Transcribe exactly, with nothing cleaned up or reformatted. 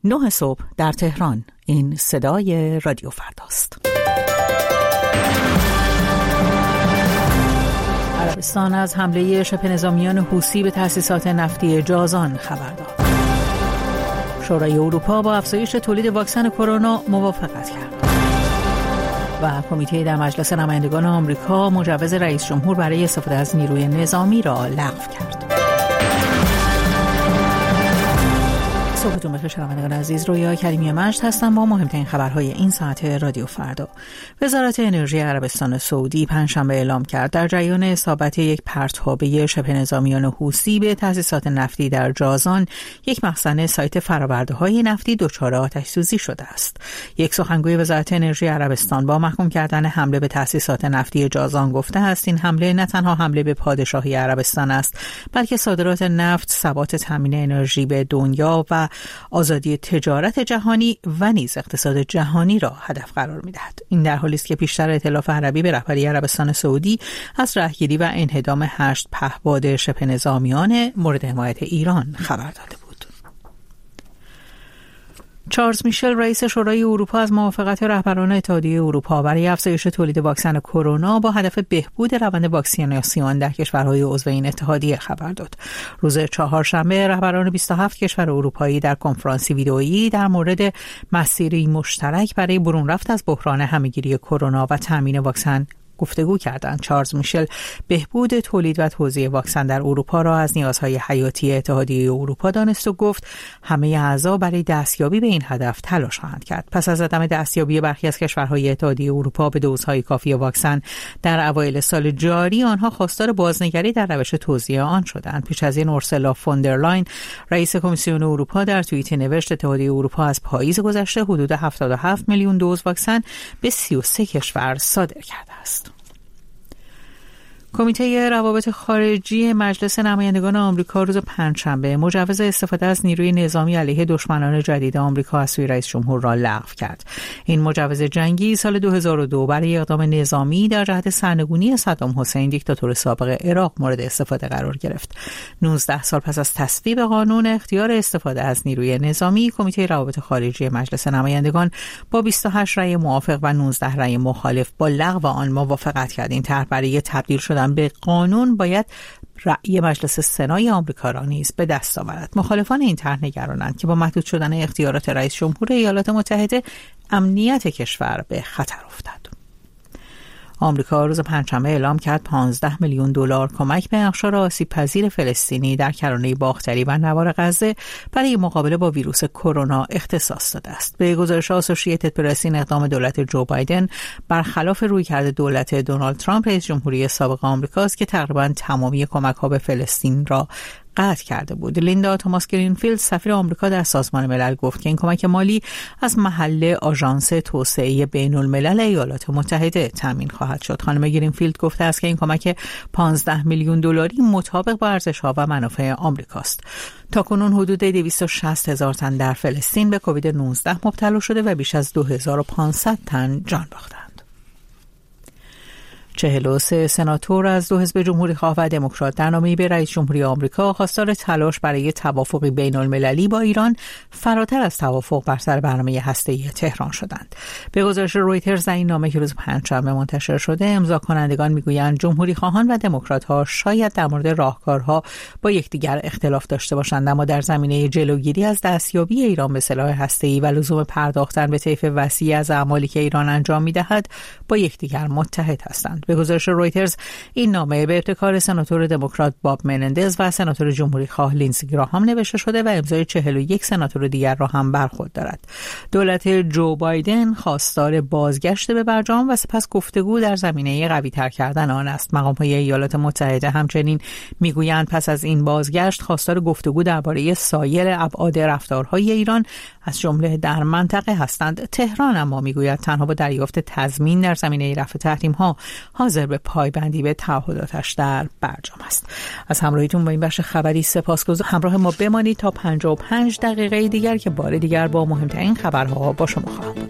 نه صبح در تهران. این صدای رادیو فرداست. عربستان از حمله شبه نظامیان حوثی به تأسیسات نفتی جازان خبر داد. شورای اروپا با افزایش تولید واکسن کرونا موافقت کرد. و کمیته در مجلس نمایندگان آمریکا مجوز رئیس جمهور برای استفاده از نیروی نظامی را لغو کرد. صبحتون بخیر شنوندگان عزیز، رویا کریمی مجد هستم با مهمترین خبرهای این ساعت رادیو فردا. وزارت انرژی عربستان سعودی پنجشنبه اعلام کرد در جریان اصابت یک پرتابه شبه نظامیان حوثی به تأسیسات نفتی در جازان، یک مخزن سایت فرآورده‌های نفتی دچار آتش‌سوزی شده است. یک سخنگوی وزارت انرژی عربستان با محکوم کردن حمله به تأسیسات نفتی جازان گفته است این حمله نه تنها حمله به پادشاهی عربستان است، بلکه صادرات نفت، ثبات تامین انرژی به دنیا و آزادی تجارت جهانی و نیز اقتصاد جهانی را هدف قرار می‌دهد. این در حالی است که پیشتر ائتلاف عربی به رهبری عربستان سعودی از رهگیری و انهدام هشت پهپاد شبه نظامیان مورد حمایت ایران خبر داده بود. چارلز میشل رئیس شورای اروپا از موافقت رهبران اتحادیه اروپا برای افزایش تولید واکسن کرونا با هدف بهبود روند واکسیناسیون در کشورهای عضو این اتحادیه خبر داد. روز چهارشنبه رهبران بیست و هفت کشور اروپایی در کنفرانسی ویدئویی در مورد مسیری مشترک برای برون رفت از بحران همهگیری کرونا و تامین واکسن گفتگو کردند. چارلز میشل بهبود تولید و توزیع واکسن در اروپا را از نیازهای حیاتی اتحادیه اروپا دانست و گفت همه اعضا برای دستیابی به این هدف تلاش خواهند کرد. پس از عدم دستیابی برخی از کشورهای اتحادیه اروپا به دوزهای کافی واکسن در اوایل سال جاری، آنها خواستار بازنگری در روش توزیع آن شدند. پیش از این اورسولا فوندرلاین رئیس کمیسیون اروپا در توییتی نوشت اتحادیه اروپا از پاییز گذشته حدود هفتاد و هفت میلیون دوز واکسن به سی و سه کشور صادر کرده است. کمیته روابط خارجی مجلس نمایندگان آمریکا روز پنجشنبه مجوز استفاده از نیروی نظامی علیه دشمنان جدید آمریکا از سوی رئیس جمهور را لغو کرد. این مجوز جنگی سال دو هزار و دو برای اقدام نظامی در جهت سرنگونی صدام حسین دیکتاتور سابق عراق مورد استفاده قرار گرفت. نوزده سال پس از تصویب قانون اختیار استفاده از نیروی نظامی، کمیته روابط خارجی مجلس نمایندگان با بیست و هشت رأی موافق و نوزده رأی مخالف با لغو آن موافقت کرد. این طرح برای تبدیل شدن به قانون باید رأی مجلس سنای آمریکا را نیز به دست آورد. مخالفان این طرح نگرانند که با محدود شدن اختیارات رئیس جمهور ایالات متحده امنیت کشور به خطر افتد. آمریکا روز پنجشنبه اعلام کرد پانزده میلیون دلار کمک به اقشار آسیب پذیر فلسطینی در کرانه باختری و نوار غزه برای مقابله با ویروس کرونا اختصاص داده است. به گزارش آسوشییتد پرس، این اقدام دولت جو بایدن برخلاف رویکرد دولت دونالد ترامپ رئیس جمهوری سابق آمریکاست که تقریباً تمامی کمک‌ها به فلسطین را قطع کرده بود. لیندا توماس گرینفیلد سفیر آمریکا در سازمان ملل گفت که این کمک مالی از محل آژانس توسعه بین الملل ایالات متحده تامین خواهد شد. خانم گرینفیلد گفته است که این کمک پانزده میلیون دلاری مطابق با ارزش‌ها و منافع آمریکاست. تاکنون حدود دویست و شصت هزار تن در فلسطین به کووید نوزده مبتلا شده و بیش از دو هزار و پانصد تن جان باختند. چهل و سه سناتور از دو حزب جمهوری خواه و دموکرات در نامه‌ای به رئیس جمهوری آمریکا خواستار تلاش برای توافقی بین المللی با ایران فراتر از توافق بر سر برنامه هسته‌ای تهران شدند. به گزارش رویترز در این نامه که روز پنجشنبه منتشر شده، امضا کنندگان میگویند جمهوری خواهان و دموکرات‌ها شاید در مورد راهکارها با یکدیگر اختلاف داشته باشند، اما در زمینه جلوگیری از دستیابی ایران به سلاح هسته‌ای و لزوم پرداختن به طیف وسیع از اعمالی که ایران انجام می‌دهد با یکدیگر متحد هستند. به گزارش رویترز، این نامه به ابتکار سناتور دموکرات باب منندز و سناتور جمهوری خواه لینزی گراهام نوشته شده و امضای چهل و یک سناتور دیگر را هم برخورد دارد. دولت جو بایدن خواستار بازگشت به برجام و سپس گفتگو در زمینه قوی‌تر کردن آن است. مقام‌های ایالات متحده همچنین میگویند پس از این بازگشت خواستار گفتگو درباره سایر ابعاد رفتارهای ایران از جمله در منطقه هستند. تهران اما میگوید تنها با دریافت تضمین در زمینه رفع تحریم‌ها حاضر به پایبندی به تعهداتش در برجام است. از همراهیتون با این بخش خبری سپاسگزارم. همراه ما بمانید تا پنجاه و پنج دقیقه دیگر که بار دیگر با مهمترین خبرها با شما خواهم بود.